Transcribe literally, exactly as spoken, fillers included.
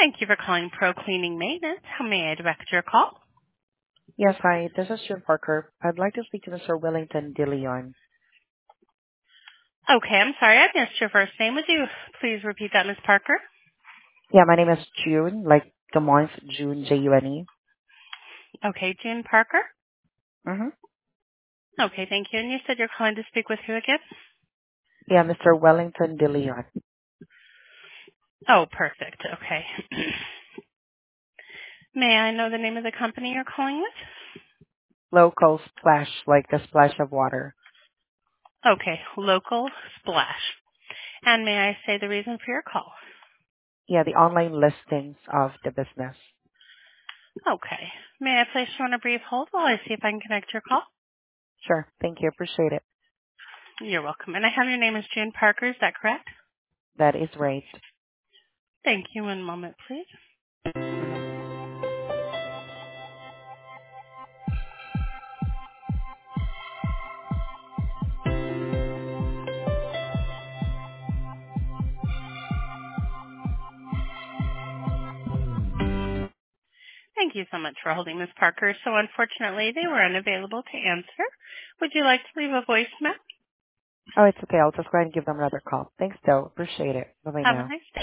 Thank you for calling Pro Cleaning Maintenance. How may I direct your call? Yes, hi. This is Jim Parker. I'd like to speak to Mister Wellington De Leon. Okay, I'm sorry, I missed your first name. Would you please repeat that, Miss Parker? Yeah, my name is June, like the month June, J U N E. Okay, June Parker. Mm-hmm. Okay, thank you. And you said you're calling to speak with who again? Yeah, Mister Wellington De Leon. Oh, perfect. Okay. May I know the name of the company you're calling with? Local splash, like the splash of water. Okay, Local Splash. And may I say the reason for your call? Yeah, the online listings of the business. Okay. May I place you on a brief hold while I see if I can connect your call? Sure. Thank you. Appreciate it. You're welcome. And I have your name as June Parker, is that correct? That is right. Thank you. One moment, please. Mm-hmm. Thank you so much for holding, Miz Parker. So unfortunately, they were unavailable to answer. Would you like to leave a voicemail? Oh, it's okay. I'll just go ahead and give them another call. Thanks, though. Appreciate it. Bye-bye Have a now. nice day.